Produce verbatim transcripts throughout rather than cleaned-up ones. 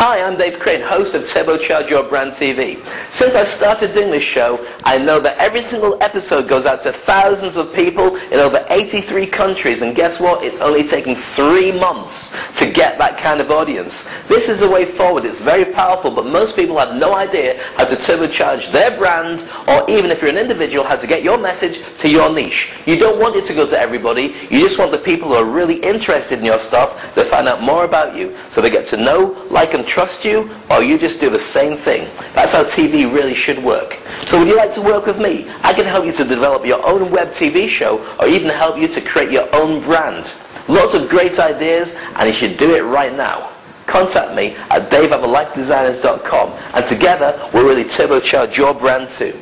Hi, I'm Dave Crane, host of Turbocharge Your Brand T V. Since I started doing this show, I know that every single episode goes out to thousands of people in over eighty-three countries, and guess what? It's only taken three months to get that kind of audience. This is the way forward. It's very powerful, but most people have no idea how to turbocharge their brand, or even if you're an individual, how to get your message to your niche. You don't want it to go to everybody. You just want the people who are really interested in your stuff to find out more about you, so they get to know, like, and trust you, or you just do the same thing. That's how T V really should work. So would you like to work with me? I can help you to develop your own web T V show, or even help you to create your own brand. Lots of great ideas, and you should do it right now. Contact me at dave at the life designers dot com, and together we'll really turbocharge your brand too.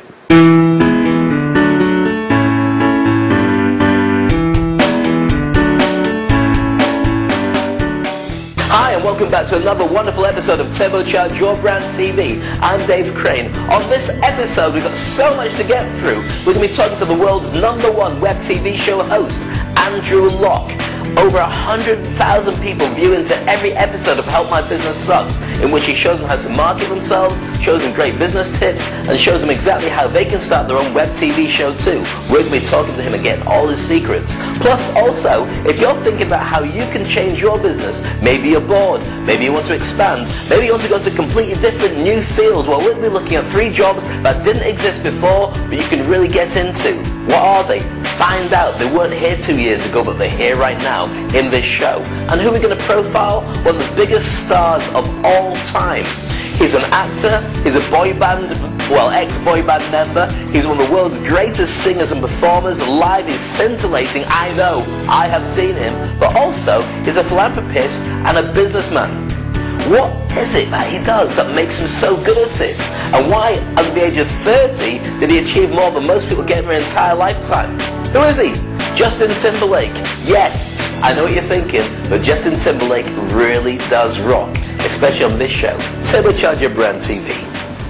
Hi, and welcome back to another wonderful episode of Turbocharge Your Brand T V. I'm Dave Crane. On this episode, we've got so much to get through. We're going to be talking to the world's number one web T V show host, Andrew Locke. Over one hundred thousand people view into every episode of Help My Business Sucks, in which he shows them how to market themselves, shows them great business tips, and shows them exactly how they can start their own web T V show too. We're going to be talking to him and getting all his secrets. Plus, also, if you're thinking about how you can change your business, maybe you're bored, maybe you want to expand, maybe you want to go to a completely different new field, well, we'll be looking at three jobs that didn't exist before, but you can really get into. What are they? Find out. They weren't here two years ago, but they're here right now in this show. And who are we going to profile? One of the biggest stars of all time. He's an actor, he's a boy band, well, ex-boy band member, he's one of the world's greatest singers and performers. Live is scintillating, I know, I have seen him, but also he's a philanthropist and a businessman. What is it that he does that makes him so good at it? And why, at the age of thirty, did he achieve more than most people get in their entire lifetime? Who is he? Justin Timberlake. Yes, I know what you're thinking, but Justin Timberlake really does rock, especially on this show, Turbocharge Your Brand T V.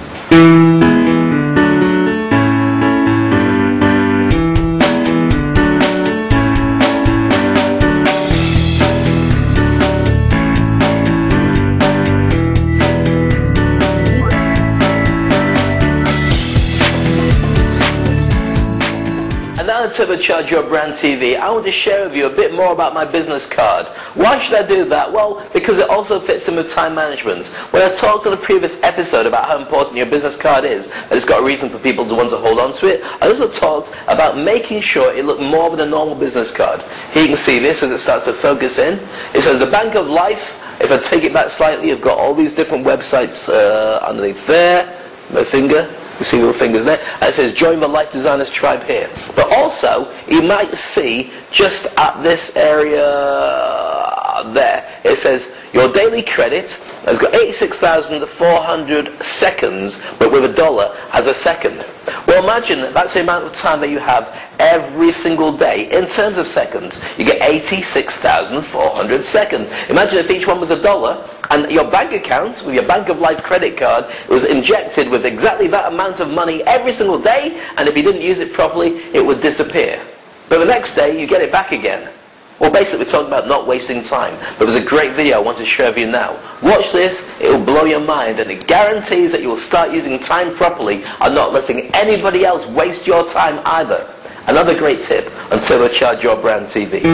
Turbocharge Your Brand T V, I want to share with you a bit more about my business card. Why should I do that? Well, because it also fits in with time management. When I talked in a previous episode about how important your business card is, and it's got a reason for people to want to hold on to it, I also talked about making sure it looked more than a normal business card. Here you can see this as it starts to focus in. It says the Bank of Life. If I take it back slightly, you've got all these different websites uh, underneath there. My finger. You see little fingers there? And it says join the Life Designers Tribe here. But also, you might see just at this area there, it says your daily credit has got eighty-six thousand four hundred seconds, but with a dollar as a second. Well, imagine that's the amount of time that you have every single day in terms of seconds. You get eighty-six thousand four hundred seconds. Imagine if each one was a dollar, and your bank account, with your Bank of Life credit card, was injected with exactly that amount of money every single day, and if you didn't use it properly, it would disappear. But the next day, you get it back again. Well, basically, we're talking about not wasting time. But there's a great video I want to share with you now. Watch this, it will blow your mind, and it guarantees that you will start using time properly and not letting anybody else waste your time either. Another great tip on Turbocharge Your Brand T V.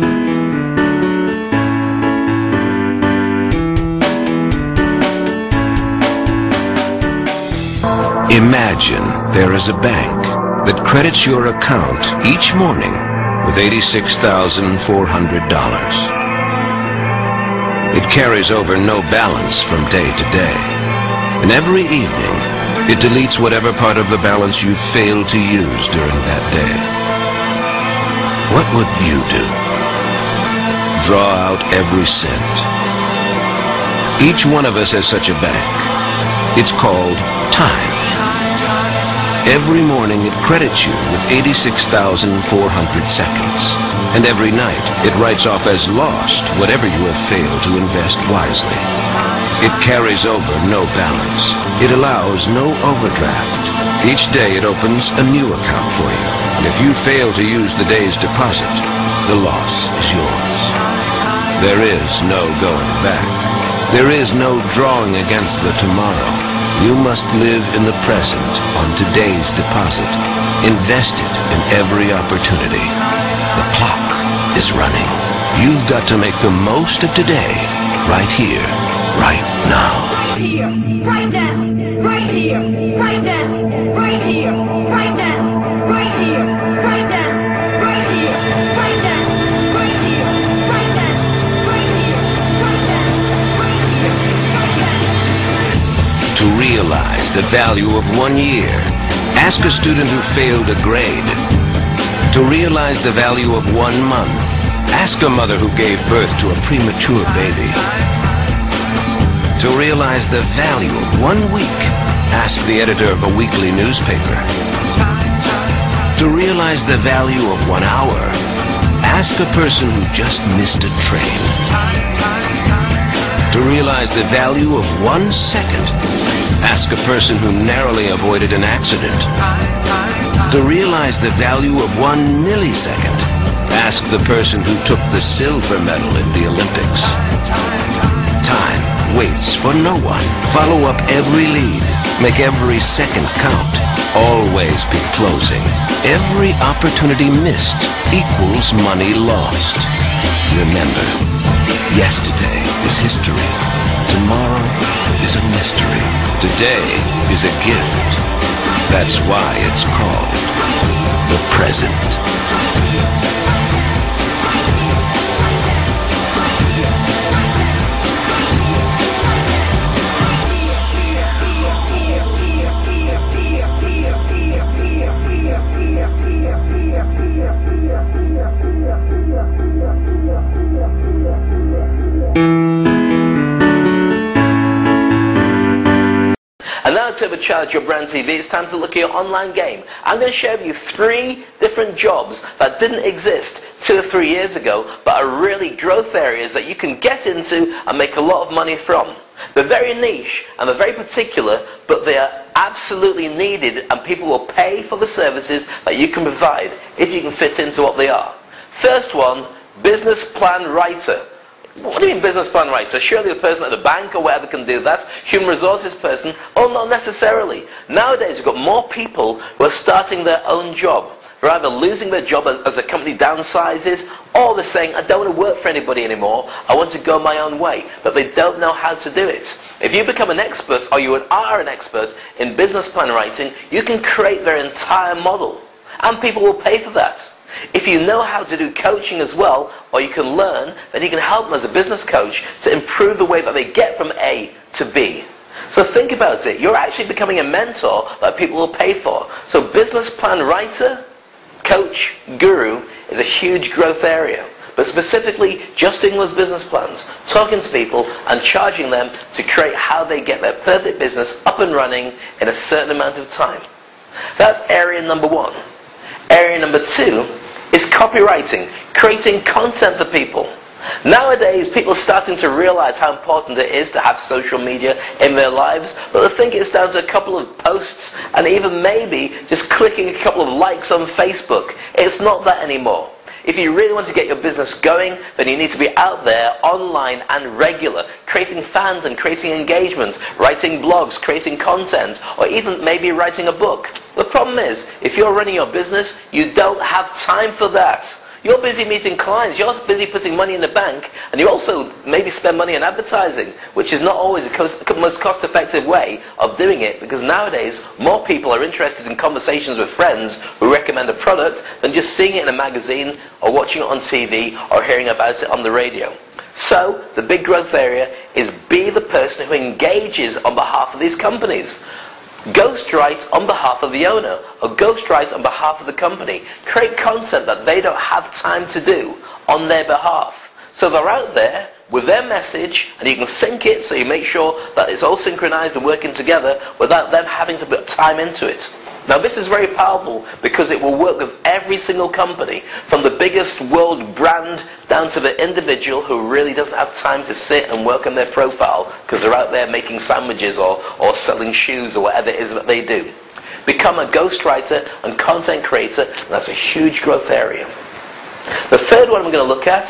Imagine there is a bank that credits your account each morning with eighty-six thousand four hundred dollars. It carries over no balance from day to day, and every evening it deletes whatever part of the balance you failed to use during that day. What would you do? Draw out every cent. Each one of us has such a bank. It's called time. Every morning it credits you with eighty-six thousand four hundred seconds. And every night it writes off as lost whatever you have failed to invest wisely. It carries over no balance. It allows no overdraft. Each day it opens a new account for you. And if you fail to use the day's deposit, the loss is yours. There is no going back. There is no drawing against the tomorrow. You must live in the present on today's deposit, invested in every opportunity. The clock is running. You've got to make the most of today, right here, right now. Right here, right now, right here, right now, right here, right now, right here, right now, right here, right now, right here, right now, right here, right now, right here, right now. To realize the value of one year, ask a student who failed a grade. To realize the value of one month, ask a mother who gave birth to a premature baby. To realize the value of one week, ask the editor of a weekly newspaper. To realize the value of one hour, ask a person who just missed a train. To realize the value of one second, ask a person who narrowly avoided an accident. To realize the value of one millisecond, ask the person who took the silver medal in the Olympics. Time waits for no one. Follow up every lead. Make every second count. Always be closing. Every opportunity missed equals money lost. Remember, yesterday is history. Tomorrow is a mystery. Today is a gift. That's why it's called the present. And now to Turbocharge Your Brand T V, it's time to look at your online game. I'm going to share with you three different jobs that didn't exist two or three years ago, but are really growth areas that you can get into and make a lot of money from. They're very niche and they're very particular, but they are absolutely needed, and people will pay for the services that you can provide if you can fit into what they are. First one, business plan writer. What do you mean business plan writer? Surely the person at the bank or whatever can do that. Human resources person? Oh, not necessarily. Nowadays you've got more people who are starting their own job. They're either losing their job as, as a company downsizes, or they're saying, I don't want to work for anybody anymore, I want to go my own way. But they don't know how to do it. If you become an expert, or you are an expert in business plan writing, you can create their entire model. And people will pay for that. If you know how to do coaching as well, or you can learn, then you can help them as a business coach to improve the way that they get from A to B. So think about it. You're actually becoming a mentor that people will pay for. So business plan writer, coach, guru is a huge growth area. But specifically, just doing those business plans, talking to people and charging them to create how they get their perfect business up and running in a certain amount of time. That's area number one. Area number two is copywriting, creating content for people. Nowadays, people are starting to realize how important it is to have social media in their lives, but they think it's down to a couple of posts and even maybe just clicking a couple of likes on Facebook. It's not that anymore. If you really want to get your business going, then you need to be out there, online and regular, creating fans and creating engagements, writing blogs, creating content, or even maybe writing a book. The problem is, if you're running your business, you don't have time for that. You're busy meeting clients, you're busy putting money in the bank, and you also maybe spend money on advertising, which is not always the most cost-effective way of doing it, because nowadays more people are interested in conversations with friends who recommend a product than just seeing it in a magazine or watching it on T V or hearing about it on the radio. So the big growth area is be the person who engages on behalf of these companies. Ghostwrite on behalf of the owner, or ghostwrite on behalf of the company. Create content that they don't have time to do on their behalf. So they're out there with their message, and you can sync it so you make sure that it's all synchronized and working together without them having to put time into it. Now this is very powerful because it will work with every single company, from the biggest world brand down to the individual who really doesn't have time to sit and work on their profile because they're out there making sandwiches or, or selling shoes or whatever it is that they do. Become a ghostwriter and content creator, and that's a huge growth area. The third one we're going to look at,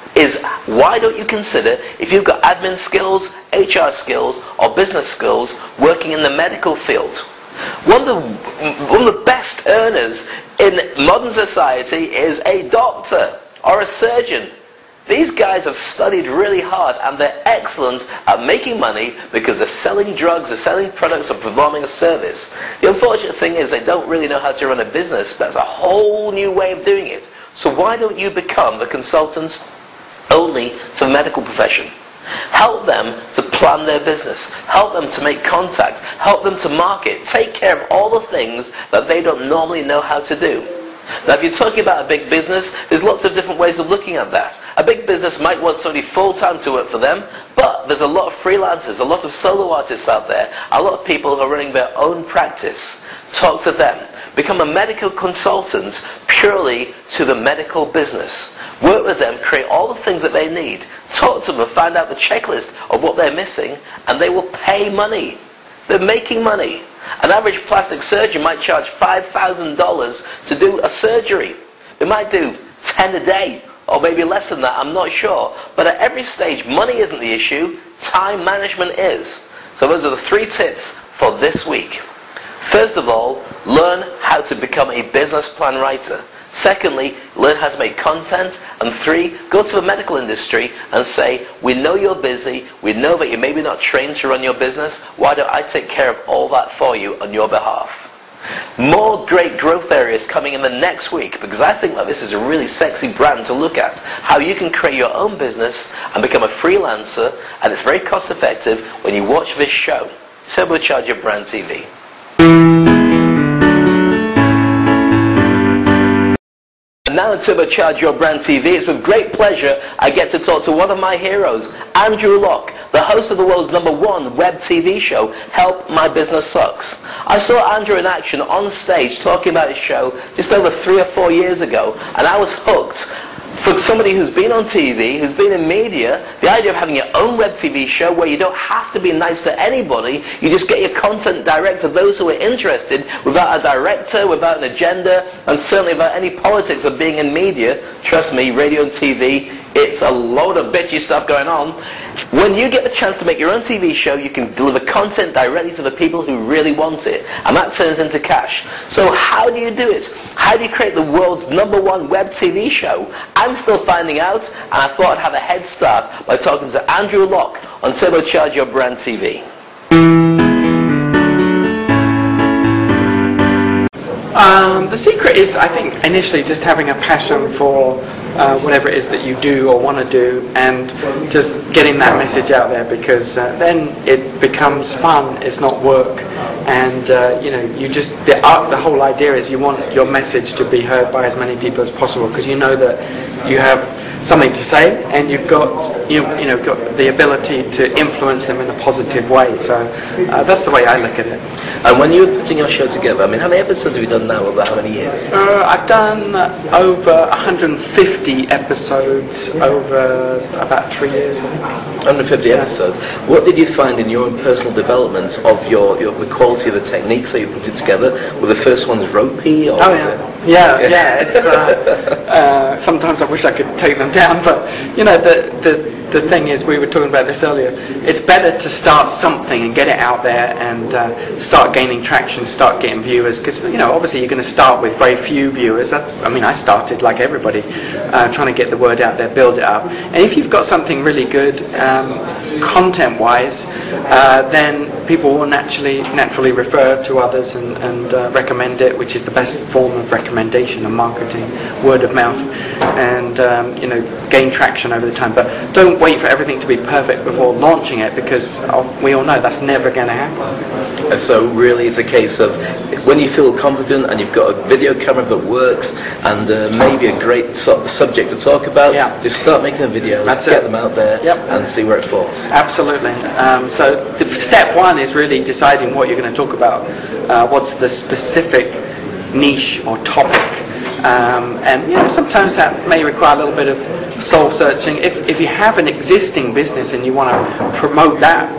is why don't you consider, if you've got admin skills, H R skills, or business skills, working in the medical field. One of the, one of the best earners in modern society is a doctor or a surgeon. These guys have studied really hard and they're excellent at making money because they're selling drugs, they're selling products, or performing a service. The unfortunate thing is they don't really know how to run a business. That's a whole new way of doing it. So why don't you become the consultant only to the medical profession? Help them to plan their business. Help them to make contact. Help them to market. Take care of all the things that they don't normally know how to do. Now, if you're talking about a big business, there's lots of different ways of looking at that. A big business might want somebody full-time to work for them, but there's a lot of freelancers, a lot of solo artists out there, a lot of people who are running their own practice. Talk to them. Become a medical consultant purely to the medical business. Work with them, create all the things that they need. Talk to them and find out the checklist of what they're missing, and they will pay money. They're making money. An average plastic surgeon might charge five thousand dollars to do a surgery. They might do ten a day, or maybe less than that, I'm not sure. But at every stage, money isn't the issue, time management is. So those are the three tips for this week. First of all, learn how to become a business plan writer. Secondly, learn how to make content. And three, go to the medical industry and say, we know you're busy, we know that you're maybe not trained to run your business, why don't I take care of all that for you on your behalf? More great growth areas coming in the next week, because I think that this is a really sexy brand to look at. How you can create your own business and become a freelancer, and it's very cost effective when you watch this show, Turbocharge Your Brand T V. And now on Turbocharge Your Brand T V, it's with great pleasure I get to talk to one of my heroes, Andrew Locke, the host of the world's number one web T V show, Help My Business Sucks. I saw Andrew in action on stage talking about his show just over three or four years ago, and I was hooked. For somebody who's been on T V, who's been in media, the idea of having your own web T V show where you don't have to be nice to anybody, you just get your content direct to those who are interested without a director, without an agenda, and certainly without any politics of being in media. Trust me, radio and T V, it's a load of bitchy stuff going on. When you get the chance to make your own T V show, you can deliver content directly to the people who really want it, and that turns into cash. So how do you do it? How do you create the world's number one web T V show? I'm still finding out, and I thought I'd have a head start by talking to Andrew Locke on Turbocharge Your Brand T V. Um, the secret is, I think, initially just having a passion for uh, whatever it is that you do or want to do, and just getting that message out there, because uh, then it becomes fun. It's not work, and uh, you know, you just the uh, the whole idea is you want your message to be heard by as many people as possible, because you know that you have something to say, and you've got you you know got the ability to influence them in a positive way. So uh, that's the way I look at it. And when you were putting your show together, I mean, how many episodes have you done now? Over how many years? Uh, I've done over one hundred fifty episodes over about three years, I think. one hundred fifty episodes. What did you find in your own personal development of your, your the quality of the techniques that you put it together? Were the first ones ropey? Or oh yeah, yeah, yeah. It's uh, uh, sometimes I wish I could take them down, but you know, the the the thing is, we were talking about this earlier. It's better to start something and get it out there, and uh, start gaining traction, start getting viewers. Because you know, obviously, you're going to start with very few viewers. That's, I mean, I started like everybody, uh, trying to get the word out there, build it up. And if you've got something really good, um, content-wise, uh, then people will naturally naturally refer to others and, and uh, recommend it, which is the best form of recommendation and marketing, word of mouth, and um, you know, gain traction over the time. But don't wait for everything to be perfect before launching it, because we all know that's never going to happen. So really it's a case of when you feel confident and you've got a video camera that works and uh, maybe a great su- subject to talk about, yeah. just start making the videos, That's get it. them out there, yep. and see where it falls. Absolutely. Um, so the step one is really deciding what you're going to talk about. Uh, what's the specific niche or topic? Um, and you know, sometimes that may require a little bit of soul searching. If if you have an existing business and you want to promote that,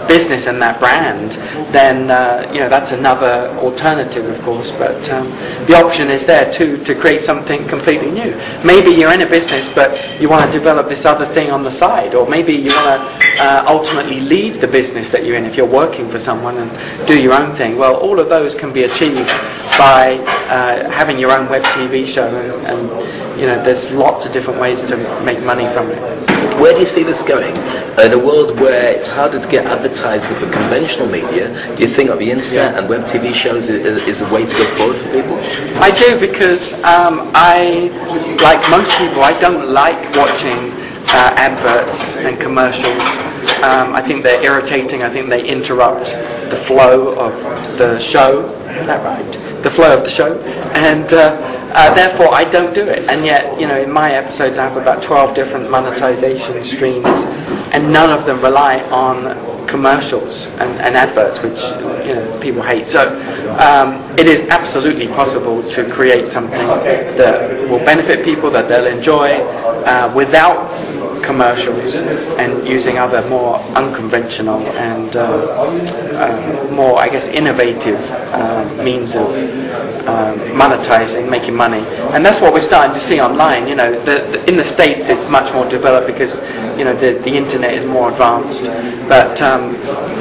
business and that brand, then uh, you know that's another alternative, of course. But um, the option is there too to create something completely new. Maybe you're in a business, but you want to develop this other thing on the side, or maybe you want to uh, ultimately leave the business that you're in if you're working for someone and do your own thing. Well, all of those can be achieved by uh, having your own web T V show, and, and you know there's lots of different ways to make money from it. Where do you see this going? In a world where it's harder to get advertising for conventional media, do you think that the internet Yeah. and web T V shows is, is a way to go forward for people? I do, because um, I, like most people, I don't like watching uh, adverts and commercials. Um, I think they're irritating. I think they interrupt the flow of the show. Is that right? The flow of the show. And uh, uh, therefore, I don't do it. And yet, you know, in my episodes, I have about twelve different monetization streams, and none of them rely on commercials and, and adverts, which you know people hate. So um, it is absolutely possible to create something that will benefit people, that they'll enjoy, uh, without commercials, and using other more unconventional and uh, uh, more, I guess, innovative uh, means of uh, monetizing, making money. And that's what we're starting to see online. You know, the, the, in the States, it's much more developed because you know the, the internet is more advanced. But um,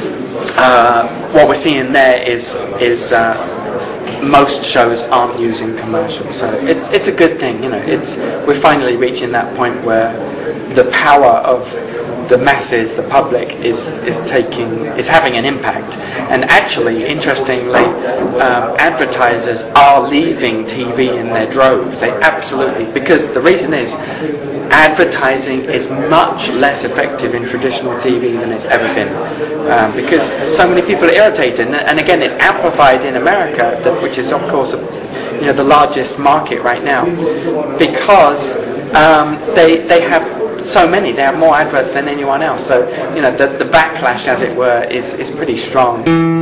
uh, what we're seeing there is is uh, most shows aren't using commercials, so it's it's a good thing. You know, it's we're finally reaching that point where the power of the masses, the public, is is taking is having an impact. And actually, interestingly, um, advertisers are leaving T V in their droves. They absolutely, because the reason is advertising is much less effective in traditional T V than it's ever been, um, because so many people are irritated. And, and again, it's amplified in America, that, which is of course you know the largest market right now, because um, they they have so many, they have more adverts than anyone else. So, you know, the, the backlash, as it were, is, is pretty strong.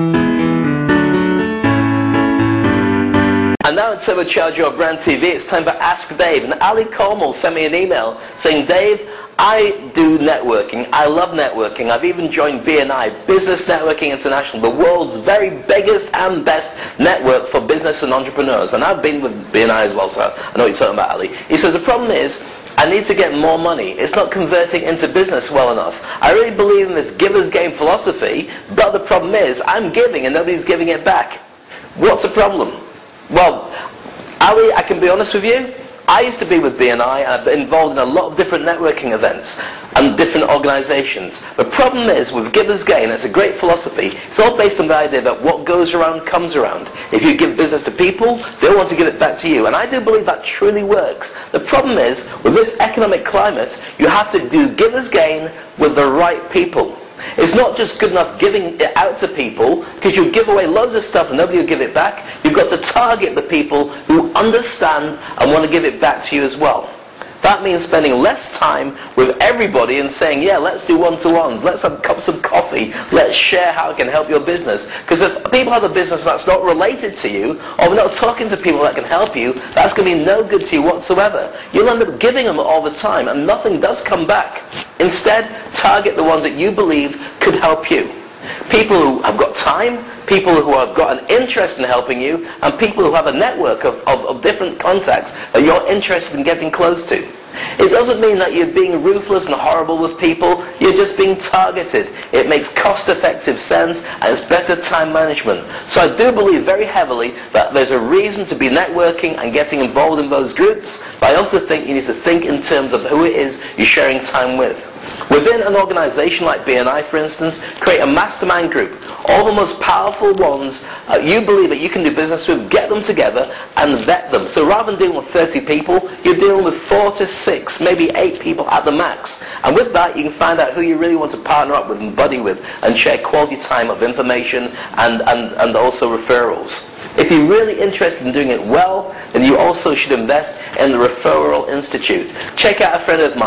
And now in Turbocharge Your Brand T V, it's time for Ask Dave. And Ali Cornwall sent me an email saying, Dave, I do networking. I love networking. I've even joined B N I, Business Networking International, the world's very biggest and best network for business and entrepreneurs. And I've been with B N I as well, so I know what you're talking about, Ali. He says, the problem is, I need to get more money. It's not converting into business well enough. I really believe in this giver's game philosophy, but the problem is I'm giving and nobody's giving it back. What's the problem? Well, Ali, I can be honest with you. I used to be with B N I, and I've been involved in a lot of different networking events and different organizations. The problem is, with Giver's Gain, it's a great philosophy. It's all based on the idea that what goes around comes around. If you give business to people, they'll want to give it back to you. And I do believe that truly works. The problem is, with this economic climate, you have to do Giver's Gain with the right people. It's not just good enough giving it out to people, because you give away loads of stuff and nobody will give it back. You've got to target the people who understand and want to give it back to you as well. That means spending less time with everybody and saying, yeah, let's do one-to-ones, let's have cups of coffee, let's share how it can help your business. Because if people have a business that's not related to you, or we're not talking to people that can help you, that's going to be no good to you whatsoever. You'll end up giving them all the time and nothing does come back. Instead, target the ones that you believe could help you. People who have got time, people who have got an interest in helping you, and people who have a network of, of, of different contacts that you're interested in getting close to. It doesn't mean that you're being ruthless and horrible with people, you're just being targeted. It makes cost-effective sense and it's better time management. So I do believe very heavily that there's a reason to be networking and getting involved in those groups, but I also think you need to think in terms of who it is you're sharing time with. Within an organization like B N I, for instance, create a mastermind group. All the most powerful ones uh, you believe that you can do business with, get them together and vet them. So rather than dealing with thirty people, you're dealing with four to six, maybe eight people at the max. And with that, you can find out who you really want to partner up with and buddy with and share quality time of information and, and, and also referrals. If you're really interested in doing it well, then you also should invest in the Referral Institute. Check out a friend of mine,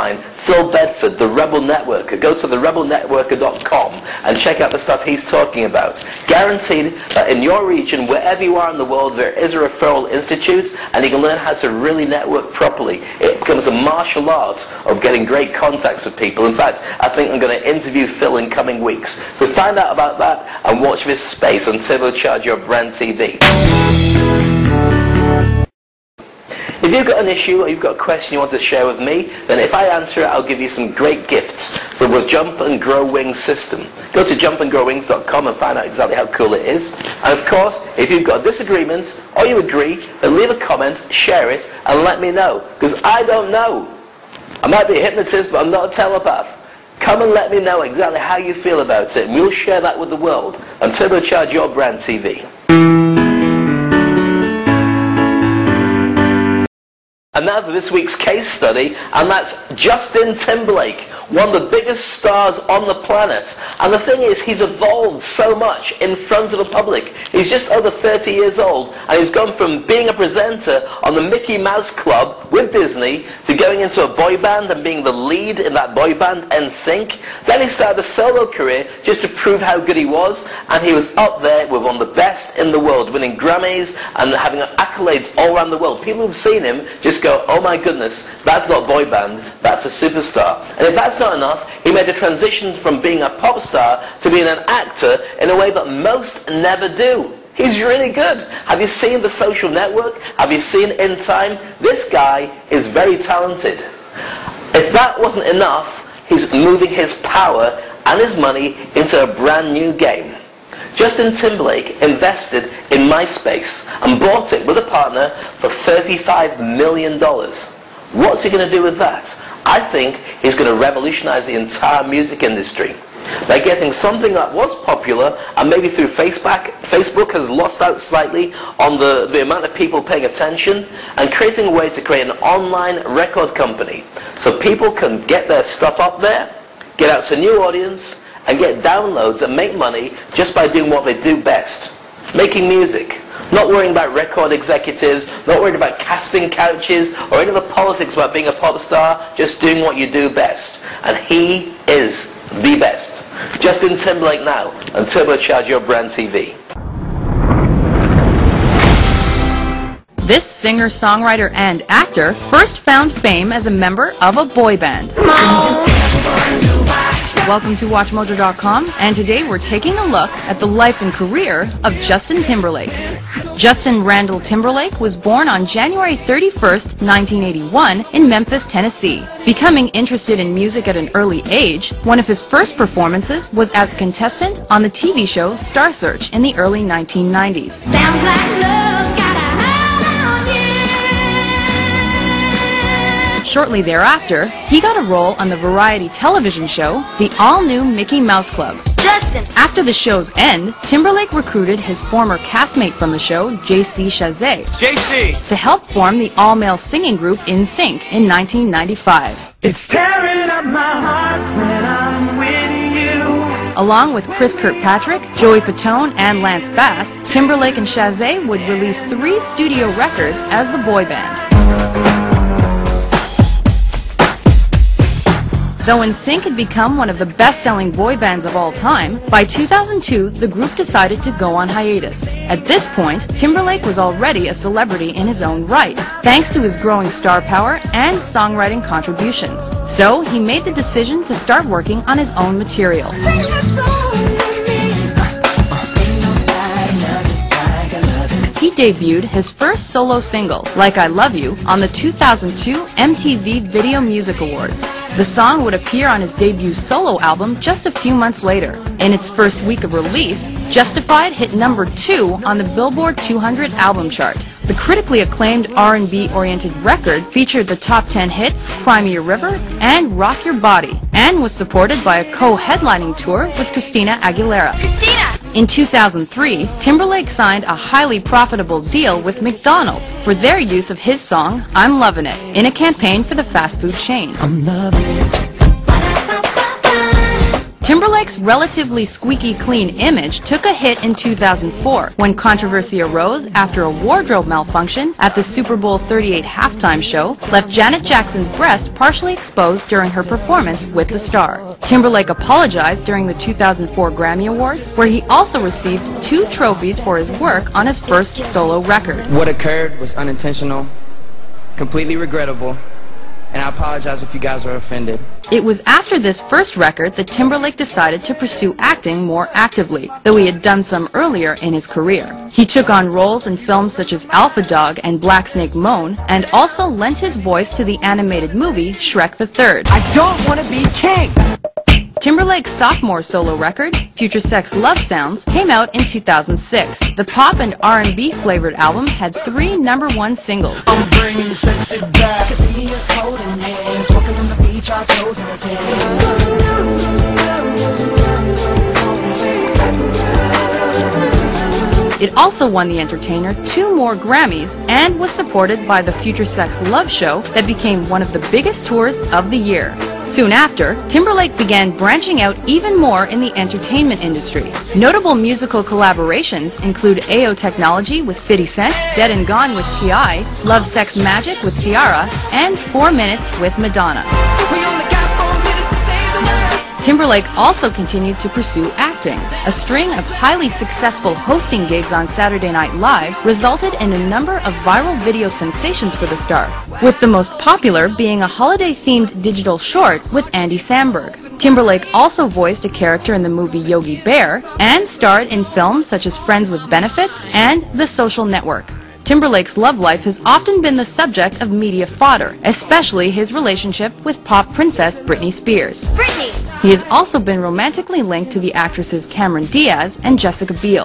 Phil Bedford, the Rebel Networker. Go to the rebel networker dot com and check out the stuff he's talking about. Guaranteed that in your region, wherever you are in the world, there is a referral institute, and you can learn how to really network properly. It becomes a martial art of getting great contacts with people. In fact, I think I'm going to interview Phil in coming weeks. So find out about that and watch this space on Turbocharge Your Brand T V. If you've got an issue or you've got a question you want to share with me, then if I answer it, I'll give you some great gifts from the Jump and Grow Wings system. Go to jump and grow wings dot com and find out exactly how cool it is. And of course, if you've got a disagreement or you agree, then leave a comment, share it, and let me know. Because I don't know. I might be a hypnotist, but I'm not a telepath. Come and let me know exactly how you feel about it, and we'll share that with the world on Turbocharge Your Brand T V. And now for this week's case study, and that's Justin Timberlake, one of the biggest stars on the planet. And the thing is, he's evolved so much in front of the public. He's just over thirty years old, and he's gone from being a presenter on the Mickey Mouse Club with Disney to going into a boy band and being the lead in that boy band, N Sync. Then he started a solo career just to prove how good he was, and he was up there with one of the best in the world, winning Grammys and having accolades all around the world. People who've seen him just go, oh my goodness, that's not boy band, that's a superstar. And if that's not enough, he made a transition from being a pop star to being an actor in a way that most never do. He's really good. Have you seen The Social Network? Have you seen In Time? This guy is very talented. If that wasn't enough, he's moving his power and his money into a brand new game. Justin Timberlake invested in MySpace and bought it with a partner for thirty-five million dollars. What's he going to do with that? I think he's going to revolutionize the entire music industry. They're getting something that was popular and maybe through Facebook, Facebook has lost out slightly on the, the amount of people paying attention, and creating a way to create an online record company so people can get their stuff up there, get out to a new audience, and get downloads and make money just by doing what they do best. Making music. Not worrying about record executives, not worried about casting couches, or any of the politics about being a pop star, just doing what you do best. And he is the best. Justin Timberlake now on Turbocharge Your Brand T V. This singer, songwriter, and actor first found fame as a member of a boy band. Welcome to Watch Mojo dot com, and today we're taking a look at the life and career of Justin Timberlake. Justin Randall Timberlake was born on January thirty-first, nineteen eighty-one in Memphis, Tennessee. Becoming interested in music at an early age, one of his first performances was as a contestant on the T V show Star Search in the early nineteen nineties. Sounds like love got a hold on you. Shortly thereafter, he got a role on the variety television show, the all-new Mickey Mouse Club. Justin. After the show's end, Timberlake recruited his former castmate from the show, J C Chasez, J C, to help form the all-male singing group In Sync in nineteen ninety-five. it's tearing up my heart when I'm with you. Along with Chris Kirkpatrick, Joey Fatone, and Lance Bass, Timberlake and Chasez would release three studio records as the boy band. Though In Sync had become one of the best-selling boy bands of all time, by two thousand two the group decided to go on hiatus. At this point, Timberlake was already a celebrity in his own right, thanks to his growing star power and songwriting contributions. So he made the decision to start working on his own material. Sing a song with me. He debuted his first solo single, Like I Love You, on the two thousand two M T V Video Music Awards. The song would appear on his debut solo album just a few months later. In its first week of release, Justified hit number two on the Billboard two hundred album chart. The critically acclaimed R and B-oriented record featured the top ten hits Cry Me a River and Rock Your Body, and was supported by a co-headlining tour with Christina Aguilera. Christina. In two thousand three, Timberlake signed a highly profitable deal with McDonald's for their use of his song, I'm Lovin' It, in a campaign for the fast food chain. I'm loving it. Timberlake's relatively squeaky clean image took a hit in two thousand four when controversy arose after a wardrobe malfunction at the Super Bowl thirty-eight halftime show left Janet Jackson's breast partially exposed during her performance with the star. Timberlake apologized during the two thousand four Grammy Awards, where he also received two trophies for his work on his first solo record. What occurred was unintentional, completely regrettable, and I apologize if you guys were offended. It was after this first record that Timberlake decided to pursue acting more actively, though he had done some earlier in his career. He took on roles in films such as Alpha Dog and Black Snake Moan, and also lent his voice to the animated movie Shrek the Third. I don't want to be king. Timberlake's sophomore solo record, Future Sex Love Sounds, came out in two thousand six. The pop and R and B flavored album had three number one singles. I'm bringing sexy back. I can see us holding hands, walking on the beach, our toes in the sand. It also won The Entertainer two more Grammys and was supported by the Future Sex Love Show that became one of the biggest tours of the year. Soon after, Timberlake began branching out even more in the entertainment industry. Notable musical collaborations include A O Technology with fifty cent, Dead and Gone with T I, Love Sex Magic with Ciara, and Four Minutes with Madonna. Timberlake also continued to pursue acting. A string of highly successful hosting gigs on Saturday Night Live resulted in a number of viral video sensations for the star, with the most popular being a holiday-themed digital short with Andy Samberg. Timberlake also voiced a character in the movie Yogi Bear and starred in films such as Friends with Benefits and The Social Network. Timberlake's love life has often been the subject of media fodder, especially his relationship with pop princess Britney Spears. Britney! He has also been romantically linked to the actresses Cameron Diaz and Jessica Biel.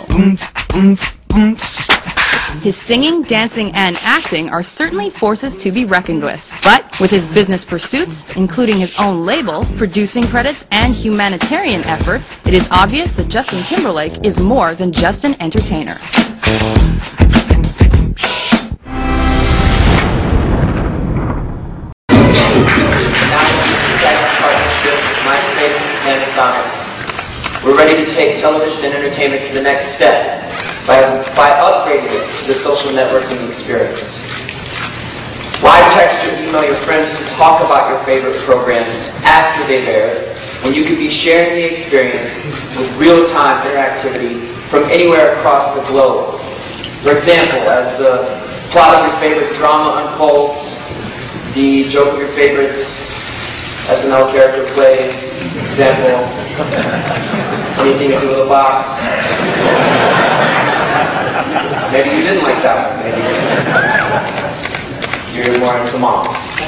His singing, dancing, and acting are certainly forces to be reckoned with. But with his business pursuits, including his own label, producing credits, and humanitarian efforts, it is obvious that Justin Timberlake is more than just an entertainer. We're ready to take television and entertainment to the next step by, by upgrading it to the social networking experience. Why text or email your friends to talk about your favorite programs after they've aired, when you could be sharing the experience with real-time interactivity from anywhere across the globe? For example, as the plot of your favorite drama unfolds, the joke of your favorite S N L character plays, example, anything to do with a box. Maybe you didn't like that one, maybe you're more into moms.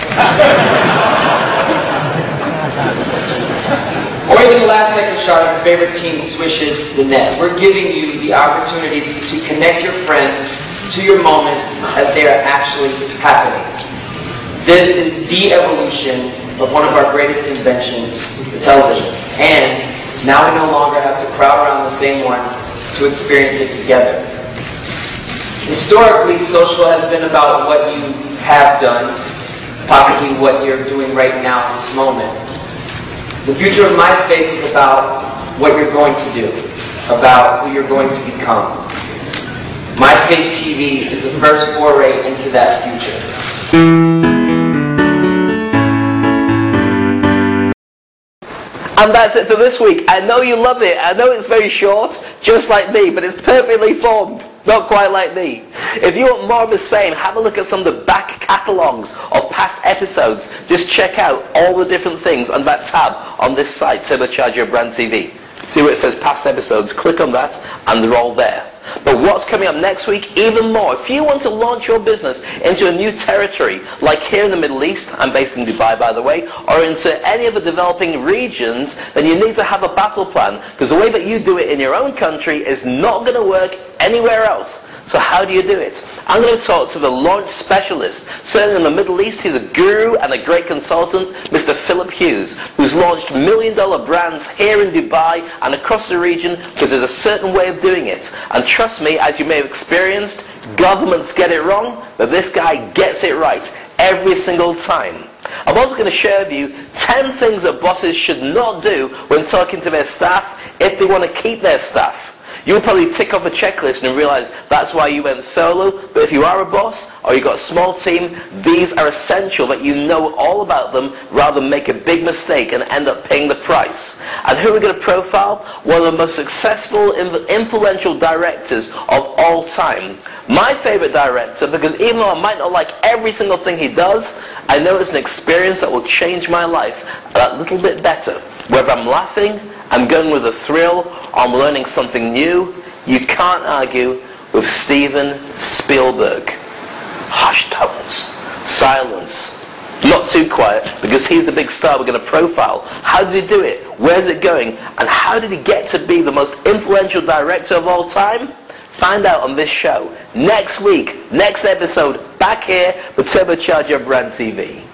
Or even the last second shot of your favorite team swishes the net. We're giving you the opportunity to connect your friends to your moments as they are actually happening. This is the evolution of one of our greatest inventions, the television. And now we no longer have to crowd around the same one to experience it together. Historically, social has been about what you have done, possibly what you're doing right now in this moment. The future of MySpace is about what you're going to do, about who you're going to become. MySpace T V is the first foray into that future. And that's it for this week. I know you love it. I know it's very short, just like me, but it's perfectly formed. Not quite like me. If you want more of the same, have a look at some of the back catalogues of past episodes. Just check out all the different things on that tab on this site, Turbocharge Your Brand T V. See where it says past episodes, click on that, and they're all there. But what's coming up next week? Even more. If you want to launch your business into a new territory, like here in the Middle East, I'm based in Dubai by the way, or into any of the developing regions, then you need to have a battle plan, because the way that you do it in your own country is not going to work anywhere else. So how do you do it? I'm going to talk to the launch specialist. Certainly in the Middle East, he's a guru and a great consultant, Mister Philip Hughes, who's launched million dollar brands here in Dubai and across the region because there's a certain way of doing it. And trust me, as you may have experienced, governments get it wrong, but this guy gets it right every single time. I'm also going to share with you ten things that bosses should not do when talking to their staff if they want to keep their staff. You'll probably tick off a checklist and realize that's why you went solo, but if you are a boss or you've got a small team, these are essential that you know all about them rather than make a big mistake and end up paying the price. And who are we going to profile? One of the most successful, influential directors of all time. My favorite director, because even though I might not like every single thing he does, I know it's an experience that will change my life a little bit better. Whether I'm laughing, I'm going with a thrill, or I'm learning something new, you can't argue with Steven Spielberg. Hushed tones, silence, not too quiet, because he's the big star we're going to profile. How did he do it? Where's it going? And how did he get to be the most influential director of all time? Find out on this show next week, next episode, back here with Turbocharge Your Brand T V.